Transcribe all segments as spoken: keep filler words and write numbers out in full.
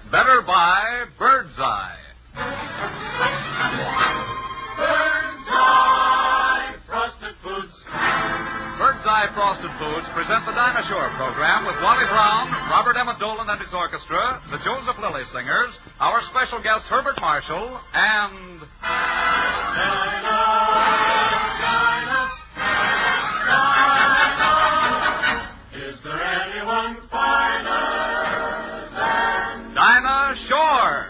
Better buy Bird's Eye. Bird's Eye Frosted Foods. Bird's Eye Frosted Foods present the Dinah Shore program with Wally Brown, Robert Emmett Dolan and his orchestra, the Joseph Lilly Singers, our special guest Herbert Marshall, and... Dinah, Dinah, Dinah. Is there anyone finer than Dinah Shore?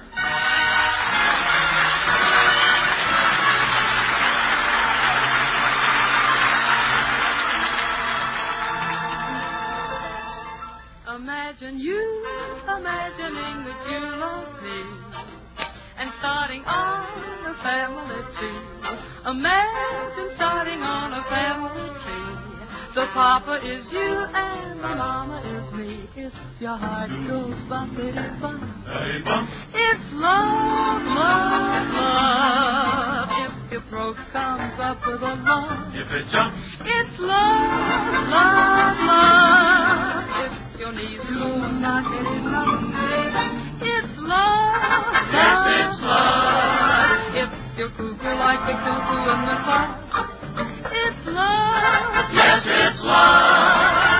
Imagine you imagining that you love me and starting on a family tree. Imagine starting on a family tree. The papa is you and the mama is me. If your heart goes bumpity bump, Hey, bump. it's love, love, love. If your throat comes up with a lump, If it jumps, it's love, love, love. If your knees go knocking it out, it's love, Yes, love, it's love. If you're cuckoo like the cuckoo in the clock, it's love. Yes, it's love.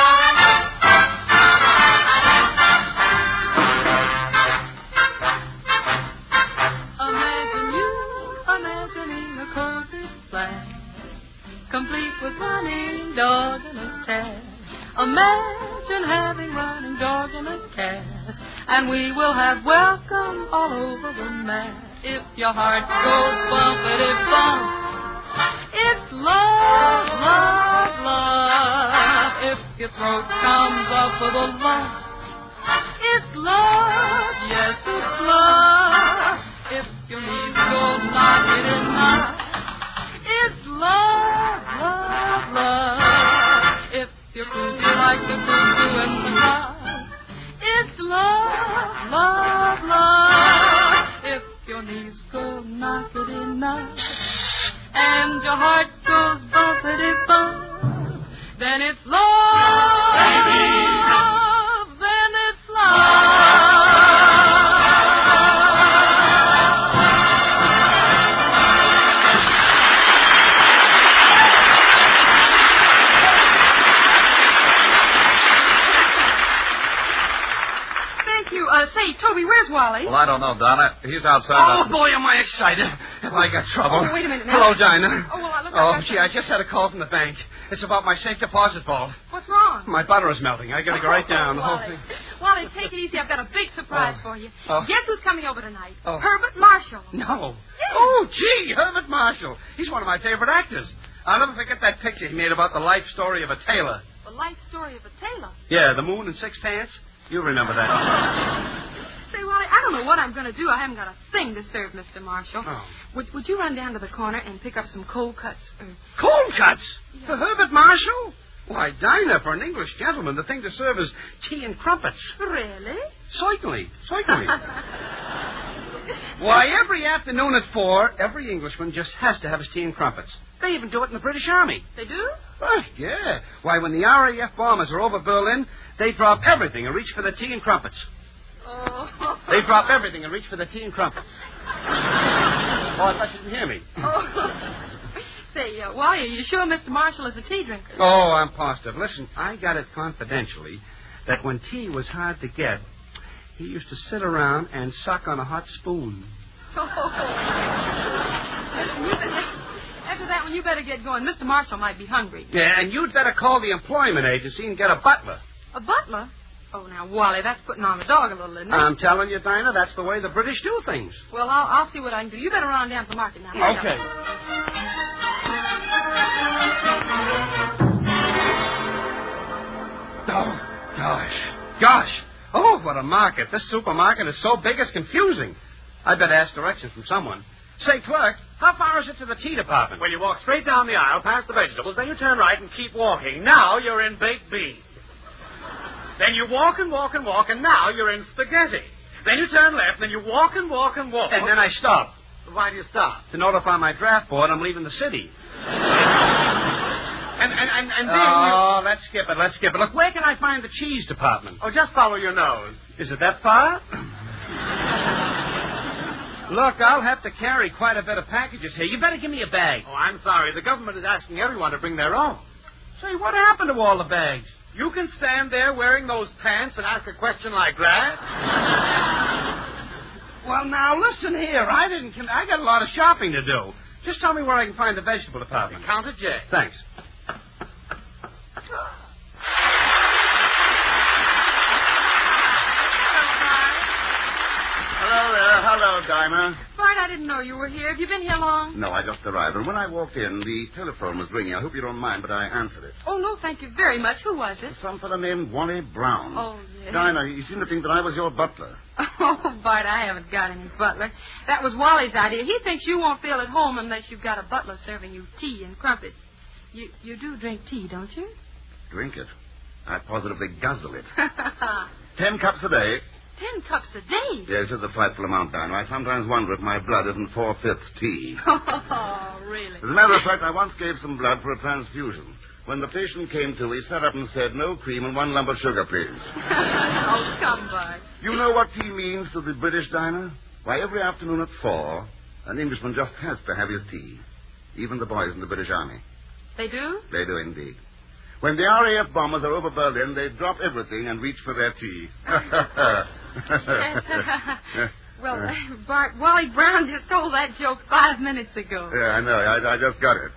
Imagine you imagining a cozy flat, complete with running dog and a cat. Imagine having running dog and a cat, and we will have welcome all over the mat. If your heart goes bumpity bump, it's love, love, love. If your throat comes up with a lump, it's love, yes, it's love. If your knees go knocking and knock, it's love, love, love. If you're cuckoo like the cuckoo in the clock, it's love, love, love. If your knees go knockity knock and your heart goes bumpity bump, then it's love, Baby. then it's love. Uh, say, Toby, where's Wally? Well, I don't know, Donna. He's outside. Oh, up- boy, am I excited. Have I got trouble? Oh, wait a minute now. Hello, Dinah. Oh, well, I look Oh, like I- gee, I just had a call from the bank. It's about my safe deposit vault. What's wrong? My butter is melting. I gotta go right down. The whole Wally. thing. Wally, take it easy. I've got a big surprise Oh. for you. Oh. Guess who's coming over tonight? Oh. Herbert Marshall. No. Yes. Oh, gee, Herbert Marshall. He's one of my favorite actors. I'll never forget that picture he made about the life story of a tailor. The life story of a tailor. Yeah, the moon and six pants. You remember that. Say, Wally, I don't know what I'm going to do. I haven't got a thing to serve Mister Marshall. Oh. Would, would you run down to the corner and pick up some cold cuts? Or... Cold cuts? For Herbert Marshall? Why, Dinah, for an English gentleman, the thing to serve is tea and crumpets. Really? Certainly, certainly. Why, every afternoon at four, every Englishman just has to have his tea and crumpets. They even do it in the British Army. They do? Oh, yeah. Why, when the R A F bombers are over Berlin, they drop everything and reach for the tea and crumpets. Oh. They drop everything and reach for the tea and crumpets. Oh, I thought you didn't hear me. Oh. Say, uh, Wally, are you sure Mister Marshall is a tea drinker? Oh, I'm positive. Listen, I got it confidentially that when tea was hard to get, he used to sit around and suck on a hot spoon. Oh. Listen, you better, after that one, you better get going. Mister Marshall might be hungry. Yeah, and you'd better call the employment agency and get a butler. A butler? Oh, now, Wally, that's putting on the dog a little, isn't it? I'm telling you, Dinah, that's the way the British do things. Well, I'll, I'll see what I can do. You better run on down to the market now. Okay. Oh, gosh. Gosh. Oh, what a market. This supermarket is so big it's confusing. I better ask directions from someone. Say, clerk, how far is it to the tea department? Well, you walk straight down the aisle, past the vegetables, then you turn right and keep walking. Now you're in baked beans. Then you walk and walk and walk, and now you're in spaghetti. Then you turn left, then you walk and walk and walk. And then I stop. Why do you stop? To notify my draft board I'm leaving the city. And and and, and then Oh, let's skip it, let's skip it. Look, where can I find the cheese department? you... Oh, just follow your nose. Is it that far? Look, I'll have to carry quite a bit of packages here. You better give me a bag. Oh, I'm sorry. The government is asking everyone to bring their own. Say, what happened to all the bags? You can stand there wearing those pants and ask a question like that? Well, now, listen here. I didn't... I got a lot of shopping to do. Just tell me where I can find the vegetable department. Counter J. Thanks. Hello there. Hello, Dinah. Bart, I didn't know you were here. Have you been here long? No, I just arrived. And when I walked in, the telephone was ringing. I hope you don't mind, but I answered it. Oh, no, thank you very much. Who was it? Some fellow named Wally Brown. Oh, yes. Dinah, he seemed to think that I was your butler. Oh, Bart, I haven't got any butler. That was Wally's idea. He thinks you won't feel at home unless you've got a butler serving you tea and crumpets. You you do drink tea, don't you? Drink it? I positively guzzle it. Ten cups a day. Ten cups a day? Yes, it's a frightful amount, Dinah. I sometimes wonder if my blood isn't four-fifths tea. Oh, really? As a matter of fact, I once gave some blood for a transfusion. When the patient came to, he sat up and said, no cream and one lump of sugar, please. Oh, come, Bart. You know what tea means to the British, Dinah? Why, every afternoon at four, an Englishman just has to have his tea. Even the boys in the British Army. They do? They do indeed. When the R A F bombers are over Berlin, they drop everything and reach for their tea. Well, uh, Bart, Wally Brown just told that joke five minutes ago. Yeah, I know. I, I just got it.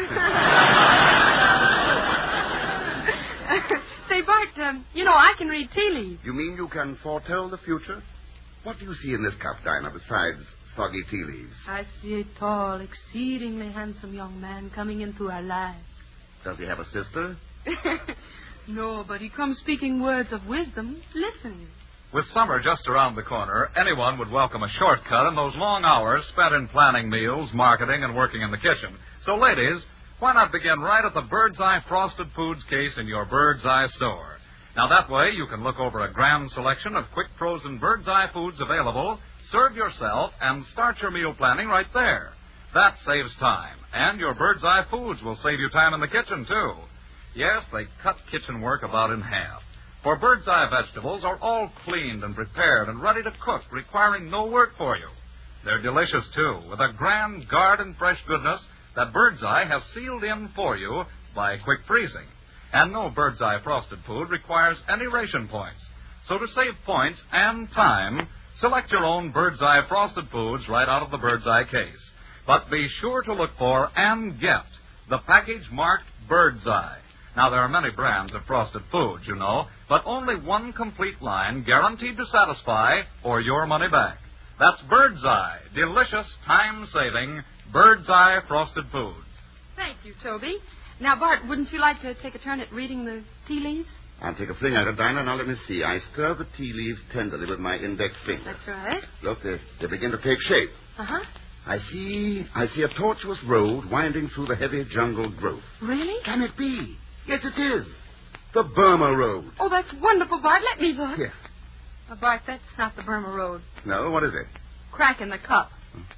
Say, Bart, um, you know, I can read tea leaves. You mean you can foretell the future? What do you see in this cup, Dinah, besides soggy tea leaves? I see a tall, exceedingly handsome young man coming into our lives. Does he have a sister? No, but he comes speaking words of wisdom. Listen. With summer just around the corner, anyone would welcome a shortcut in those long hours spent in planning meals, marketing, and working in the kitchen. So, ladies, why not begin right at the Bird's Eye Frosted Foods case in your Bird's Eye store? Now, that way, you can look over a grand selection of quick frozen Bird's Eye foods available, serve yourself, and start your meal planning right there. That saves time, and your Bird's Eye foods will save you time in the kitchen, too. Yes, they cut kitchen work about in half. For Bird's Eye vegetables are all cleaned and prepared and ready to cook, requiring no work for you. They're delicious, too, with a grand garden fresh goodness that Bird's Eye has sealed in for you by quick freezing. And no Bird's Eye frosted food requires any ration points. So to save points and time, select your own Bird's Eye frosted foods right out of the Bird's Eye case. But be sure to look for and get the package marked Bird's Eye. Now, there are many brands of frosted foods, you know, but only one complete line guaranteed to satisfy or your money back. That's Bird's Eye, delicious, time-saving Bird's Eye frosted foods. Thank you, Toby. Now, Bart, wouldn't you like to take a turn at reading the tea leaves? I'll take a fling at it, Dinah. Now, let me see. I stir the tea leaves tenderly with my index finger. That's right. Look, they, they begin to take shape. Uh-huh. I see, I see a tortuous road winding through the heavy jungle growth. Really? Can it be? Yes, it is. The Burma Road. Oh, that's wonderful, Bart. Let me look. Here. Oh, Bart, that's not the Burma Road. No, what is it? Crack in the cup.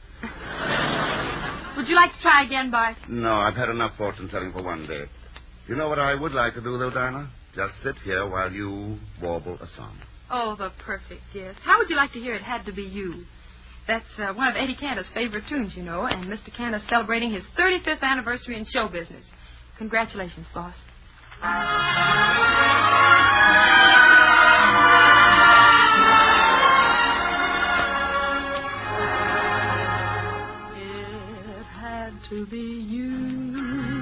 Would you like to try again, Bart? No, I've had enough fortune-telling for one day. You know what I would like to do, though, Dinah? Just sit here while you warble a song. Oh, the perfect gift. How would you like to hear It Had to Be You? That's uh, one of Eddie Cantor's favorite tunes, you know, and Mister Cantor's celebrating his thirty-fifth anniversary in show business. Congratulations, boss. It had to be you.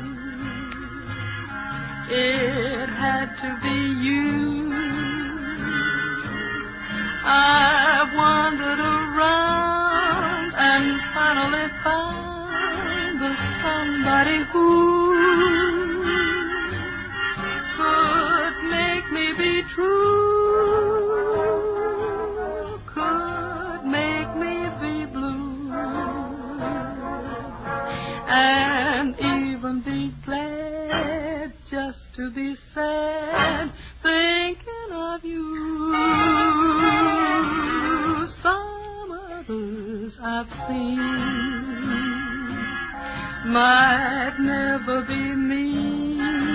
It had to be you. I've wandered around and finally found the somebody who could make me be true, could make me be blue, and even be glad just to be sad, thinking of you. Some others I've seen might never be me,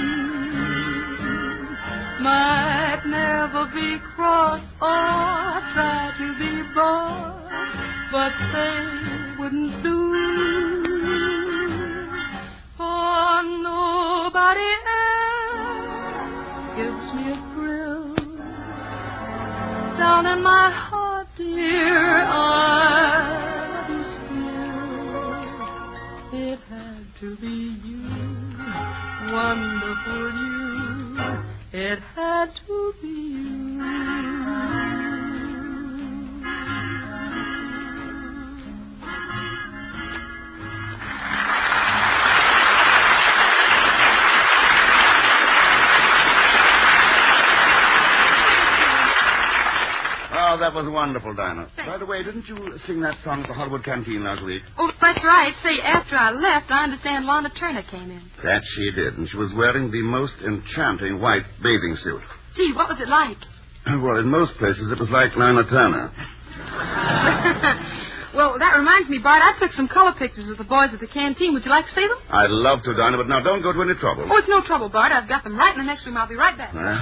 might never be cross or try to be boss, but they wouldn't do. For nobody else gives me a thrill. Down in my heart, dear, I love you still. It had to be you, wonderful you. It had to be you. Oh, that was wonderful, Dinah. By the way, didn't you sing that song at the Hollywood Canteen last week? Oh, that's right. Say, after I left, I understand Lana Turner came in. That she did, and she was wearing the most enchanting white bathing suit. Gee, what was it like? Well, in most places, it was like Lana Turner. Well, that reminds me, Bart, I took some color pictures of the boys at the canteen. Would you like to see them? I'd love to, Dinah, but now don't go to any trouble. Oh, it's no trouble, Bart. I've got them right in the next room. I'll be right back. Huh?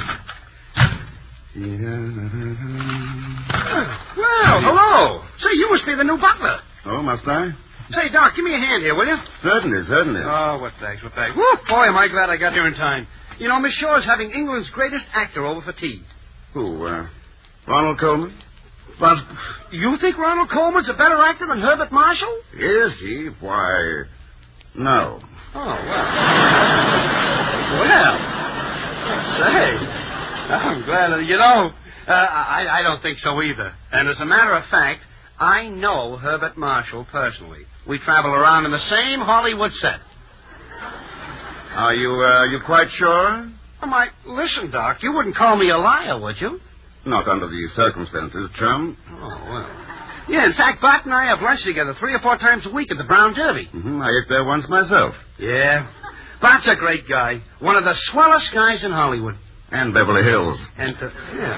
Well, hello. Say, you must be the new butler. Oh, must I? Say, Doc, give me a hand here, will you? Certainly, certainly. Oh, what thanks, what thanks. Woo, boy, am I glad I got here in time. You know, Miss Shaw's having England's greatest actor over for tea. Who, uh, Ronald Coleman? Well, you think Ronald Coleman's a better actor than Herbert Marshall? Is he? Why, no. Oh, well. Well, say, I'm glad that, you know, uh, I, I don't think so either. And as a matter of fact, I know Herbert Marshall personally. We travel around in the same Hollywood set. Are you, uh, you quite sure? Oh, my, listen, Doc, you wouldn't call me a liar, would you? Not under these circumstances, chum. Oh, well. Yeah, in fact, Bart and I have lunch together three or four times a week at the Brown Derby. Mm-hmm. I ate there once myself. Yeah. Bart's a great guy. One of the swellest guys in Hollywood. And Beverly Hills. And, uh, yeah.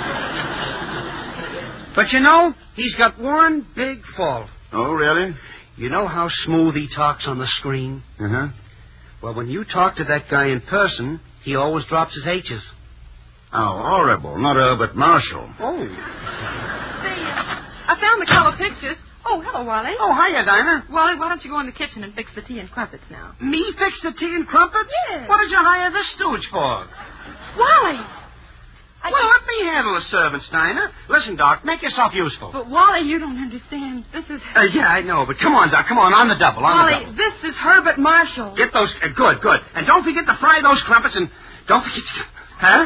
But you know, he's got one big fault. Oh, really? You know how smooth he talks on the screen? Uh-huh. Well, when you talk to that guy in person, he always drops his H's. Oh, horrible. Not Herbert Marshall. Oh. Say, uh, I found the color pictures. Oh, hello, Wally. Oh, hiya, Dinah. Wally, why don't you go in the kitchen and fix the tea and crumpets now? Me fix the tea and crumpets? Yes. What did you hire this stooge for? Wally! I Well, let me handle the servants, Dinah. Listen, Doc, make yourself useful. But, Wally, you don't understand. This is... Uh, yeah, I know, but come on, Doc, come on, on the double, on Wally, the double. this is Herbert Marshall. Get those... Uh, good, good. And don't forget to fry those crumpets and don't forget to... Huh?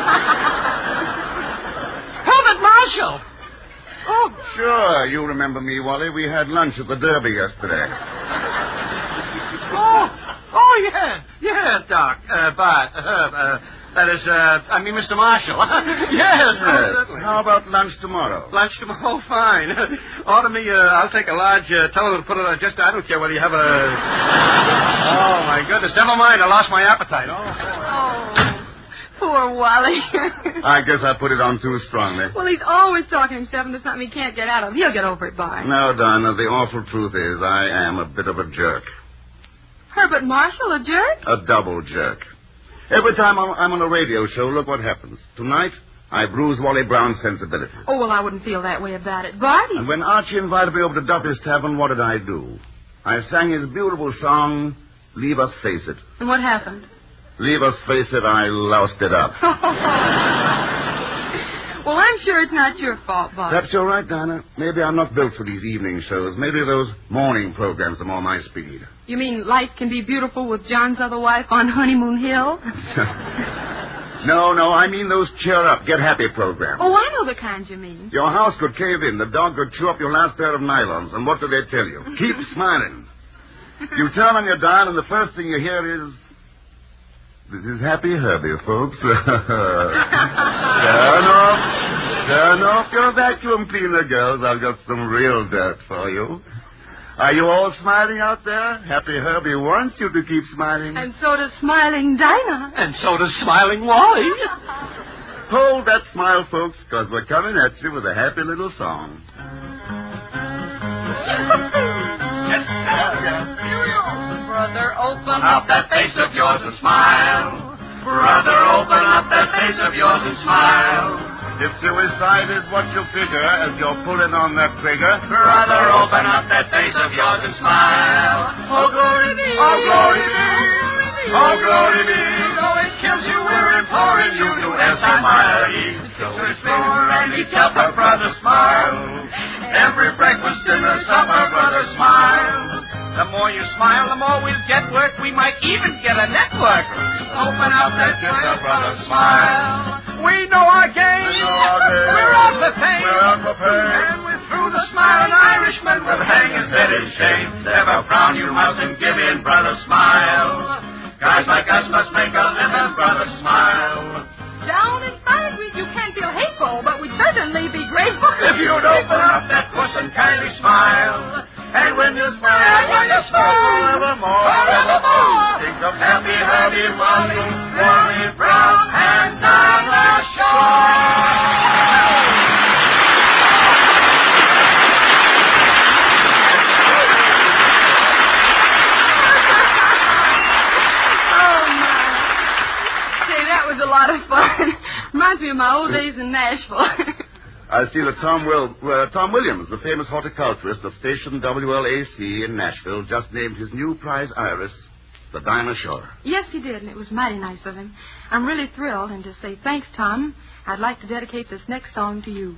Herbert Marshall! Oh, sure. You remember me, Wally. We had lunch at the Derby yesterday. Oh, oh, yeah. Yes, Doc. Uh, Bart, uh, uh, that is, uh, I mean, Mister Marshall. yes, oh, certainly. How about lunch tomorrow? Lunch tomorrow? Oh, fine. Order me, uh, I'll take a large, uh, tell her to put it on just, I don't care whether you have a... Oh, my goodness. Never mind, I lost my appetite. Oh, Oh, poor Wally. I guess I put it on too strongly. Well, he's always talking himself into something he can't get out of. He'll get over it, Bart. No, Dinah, the awful truth is I am a bit of a jerk. Herbert Marshall, a jerk? A double jerk. Every time I'm, I'm on a radio show, look what happens. Tonight, I bruise Wally Brown's sensibility. Oh, well, I wouldn't feel that way about it. Bart, he... And when Archie invited me over to Duffy's Tavern, what did I do? I sang his beautiful song, Leave Us Face It. And what happened? Leave us face it, I loused it up. Well, I'm sure it's not your fault, Bart. That's all right, Dinah. Maybe I'm not built for these evening shows. Maybe those morning programs are more my speed. You mean Life Can Be Beautiful with John's Other Wife on Honeymoon Hill? No, no, I mean those cheer up, get happy programs. Oh, I know the kind you mean. Your house could cave in, the dog could chew up your last pair of nylons, and what do they tell you? Keep smiling. You turn on your dial, and the first thing you hear is... This is Happy Herbie, folks. Turn off. Turn off your vacuum cleaner, girls. I've got some real dirt for you. Are you all smiling out there? Happy Herbie wants you to keep smiling. And so does Smiling Dinah. and so does Smiling Wally. Hold that smile, folks, because we're coming at you with a happy little song. Yes, sir. Brother, open Up that face of yours and smile. Brother, open up that face of yours and smile. If suicide is what you figure as you're pulling on that trigger, Brother, open up that face of yours and smile. Oh, glory be. oh, glory be, oh, glory be. Though it kills you, we're imploring you to S M I L E. So restore and each other, brother, smile. Every breakfast, dinner, supper, brother, smile. The more you smile, the more we'll get work. We might even get a network. Open up that gift, brother, smile. We know our game. We know our game. We're out the pain. We're out the pain. And we're through the smiling Irishman Will hang his head in shame. Never frown, you mustn't give in, brother, smile. Guys like us must make a living, brother, smile. Down inside we, you can't feel hateful, but we'd certainly be grateful. If you'd open up that puss and kindly smile. And when you smile, when you smile, forevermore, forevermore, think of happy Herbie Wally, Wally Brown, and Dinah Shore. Was a lot of fun. Reminds me of my old days in Nashville. I see that Tom Will, uh, Tom Williams, the famous horticulturist of station W L A C in Nashville, just named his new prize iris the Dinah Shore. Yes, he did, and it was mighty nice of him. I'm really thrilled, and to say thanks, Tom, I'd like to dedicate this next song to you.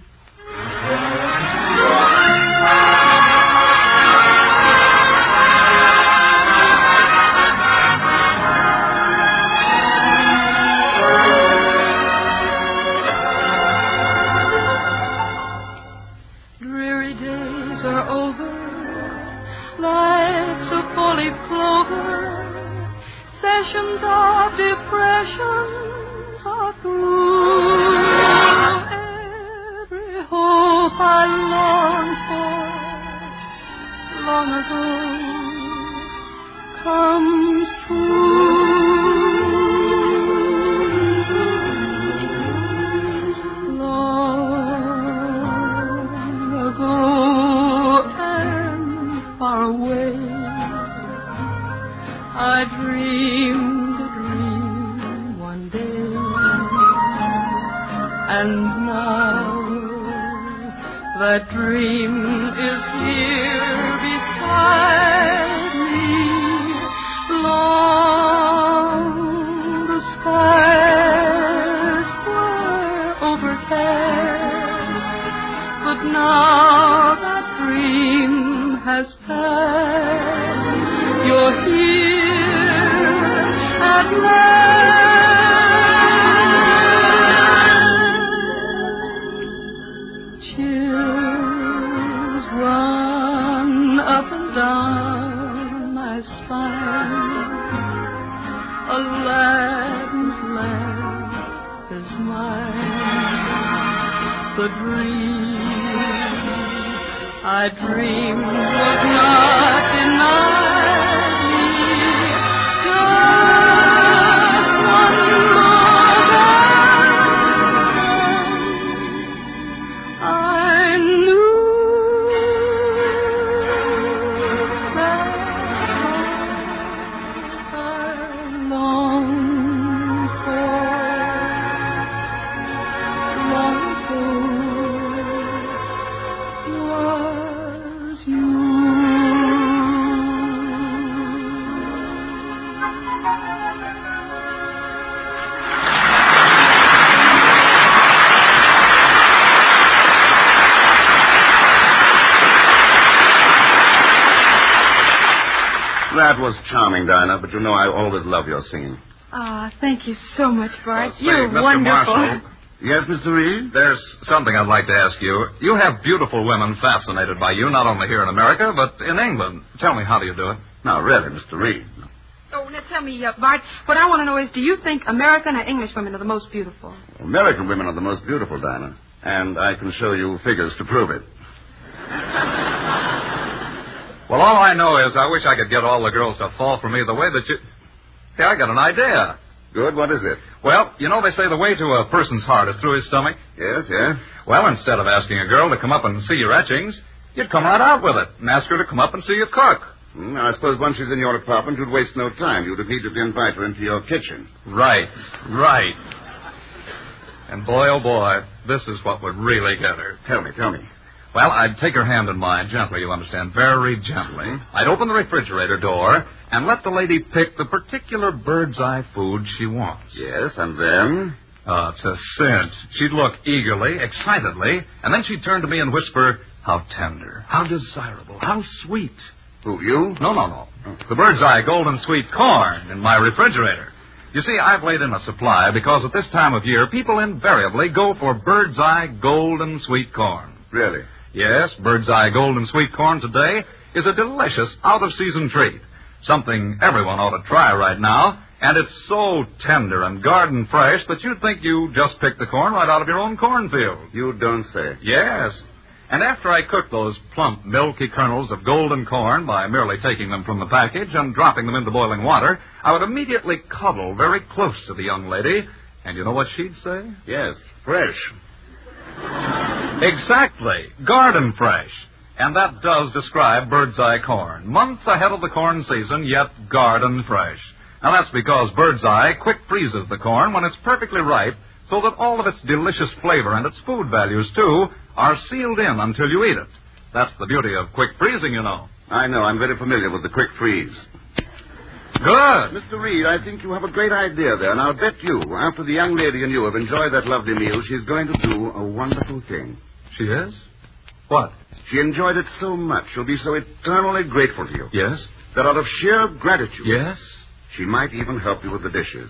Sessions of depressions are through. Every hope I longed for long ago comes true. Long ago and far away, I dreamed a dream one day, and now that dream is here beside me. Long the skies were overcast, but now that dream has passed. You're here at last. Chills run up and down my spine. Aladdin's lamp is mine. The dream I dreamed was not denied. That was charming, Dinah, but you know I always love your singing. Ah, oh, thank you so much, Bart. Well, say, You're Mister wonderful. Marshall, Yes, Mister Reed? there's something I'd like to ask you. You have beautiful women fascinated by you, not only here in America, but in England. Tell me, how do you do it? No, really, Mister Reed. Oh, now tell me, uh, Bart, what I want to know is, do you think American or English women are the most beautiful? American women are the most beautiful, Dinah, and I can show you figures to prove it. Well, all I know is I wish I could get all the girls to fall for me the way that you... Hey, I got an idea. Good, what is it? Well, you know they say the way to a person's heart is through his stomach? Yes, yeah? Well, instead of asking a girl to come up and see your etchings, you'd come right out with it and ask her to come up and see you cook. Hmm, I suppose once she's in your apartment, you'd waste no time. You'd immediately invite her into your kitchen. Right, right. And boy, oh boy, this is what would really get her. Tell me, tell me. Well, I'd take her hand in mine, gently, you understand, very gently. I'd open the refrigerator door and let the lady pick the particular bird's eye food she wants. Yes, and then? Oh, it's a cinch. She'd look eagerly, excitedly, and then she'd turn to me and whisper, how tender, how desirable, how sweet. Who, you? No, no, no. The bird's eye golden sweet corn in my refrigerator. You see, I've laid in a supply because at this time of year, people invariably go for bird's eye golden sweet corn. Really? Yes, bird's eye golden sweet corn today is a delicious out-of-season treat. Something everyone ought to try right now. And it's so tender and garden fresh that you'd think you just picked the corn right out of your own cornfield. You don't say. Yes. And after I cook those plump, milky kernels of golden corn by merely taking them from the package and dropping them into boiling water, I would immediately cuddle very close to the young lady. And you know what she'd say? Yes, fresh. Exactly. Garden fresh. And that does describe bird's eye corn. Months ahead of the corn season, yet garden fresh. Now, that's because Bird's Eye quick freezes the corn when it's perfectly ripe so that all of its delicious flavor and its food values, too, are sealed in until you eat it. That's the beauty of quick freezing, you know. I know. I'm very familiar with the quick freeze. Good. Mister Reed, I think you have a great idea there, and I'll bet you, after the young lady and you have enjoyed that lovely meal, she's going to do a wonderful thing. She is? What? She enjoyed it so much, she'll be so eternally grateful to you. Yes? That out of sheer gratitude... Yes? She might even help you with the dishes.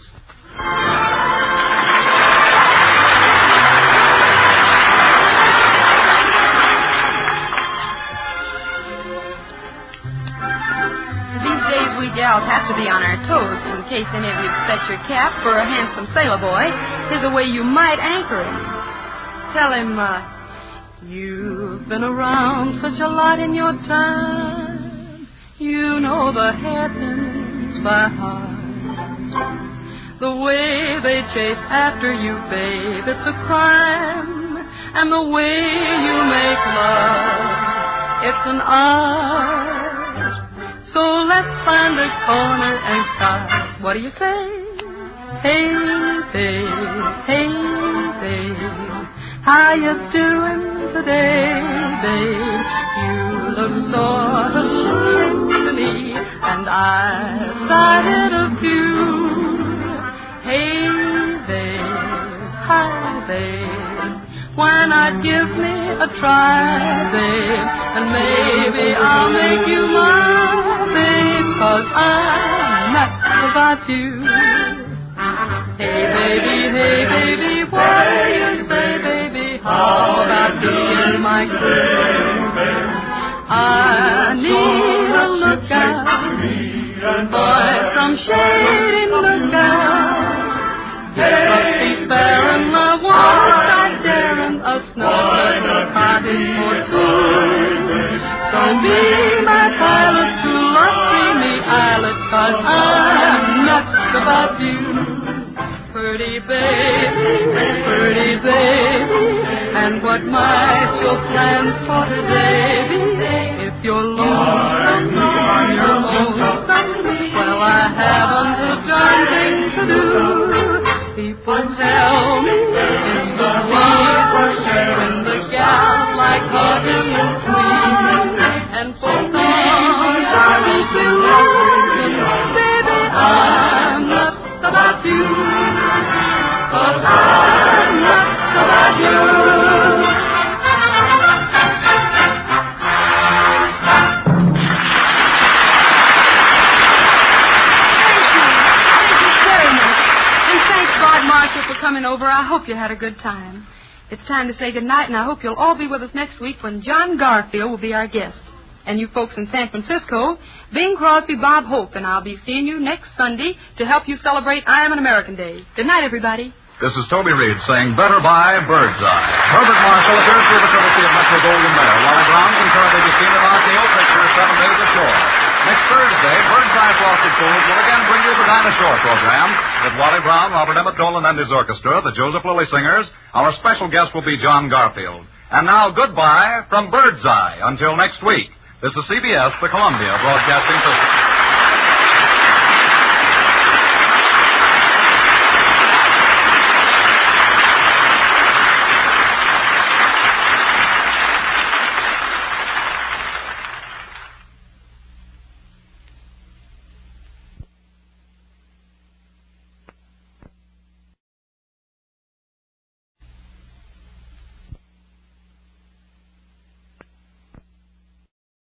These days we gals have to be on our toes in case any of you set your cap for a handsome sailor boy. Here's a way you might anchor him. Tell him, uh, you've been around such a lot in your time. You know the hairpins by heart. The way they chase after you, babe, it's a crime. And the way you make love, it's an art. So let's find a corner and start. What do you say? Hey, babe, hey, babe, how you doing today, babe? You look sort of shaped to me, and I sighted of you. Hey, babe, hi, babe, why not give me a try, babe? And maybe I'll make you mine, babe, 'cause I'm nuts about you. Hey, baby, hey, baby, what do you say, baby? How about being my girl? I need a lookout, boy, some shady lookout. It must be fair and love won't stop sharing a snug cottage for two. So be my pilot to lusty me eyelid, 'cause I'm nuts about you. Pretty baby, pretty baby, and what might your plans for today be? If you're lonesome, you're lonesome, well, I haven't a darn thing to do. People tell me it's the season when the gals like hugging and sweet, and for some sorry to listen, baby, I'm nuts about you, 'cause I'm nuts about you. Coming over. I hope you had a good time. It's time to say goodnight, and I hope you'll all be with us next week when John Garfield will be our guest. And you folks in San Francisco, Bing Crosby, Bob Hope, and I'll be seeing you next Sunday to help you celebrate I Am an American Day. Good night, everybody. This is Toby Reed saying better by Bird's Eye. Herbert Marshall appears through the courtesy of Metro Goldwyn Mayer. Wally Brown can currently be seen in R K O Pictures seven days ashore. Next Thursday, Bird's Eye Frosted Foods will again bring you the Dinosaur program with Wally Brown, Robert Emmett Dolan and his orchestra, the Joseph Lilly Singers. Our special guest will be John Garfield. And now, goodbye from Bird's Eye until next week. This is C B S, the Columbia Broadcasting System.